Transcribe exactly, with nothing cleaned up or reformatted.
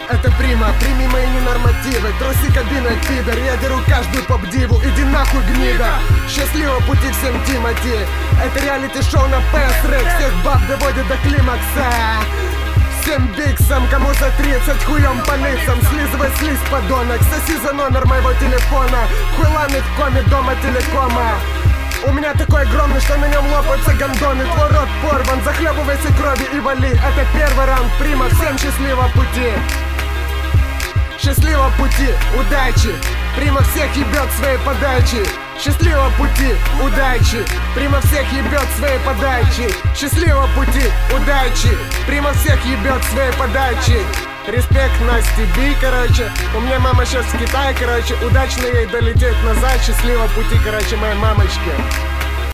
это прима, прими мои ненормативы. Труси кабина, пидор, я деру каждую поп-диву. Иди нахуй, гнида. Счастливого пути всем, Тимати. Это реалити-шоу на пи эс Рекс. Всех баб доводит до климакса. Всем биксам, кому за тридцать, хуем по лицам. Слизывай слизь, подонок, соси за номер моего телефона. Хуйланы в коме дома телекома. У меня такой огромный, что на нем лопаются гондоны. Твой рот порван, захлебывайся крови и вали. Это первый раунд, прима, всем счастливого пути. Счастливого пути, удачи. Прима всех ебет своей подачи. Счастливого пути, удачи. Прима всех ебет своей подачи. Счастливого пути, удачи. Прима всех ебет своей подачи. Респект Насти Би, короче. У меня мама сейчас в Китае, короче. Удачно ей долететь назад. Счастливого пути, короче, моей мамочке.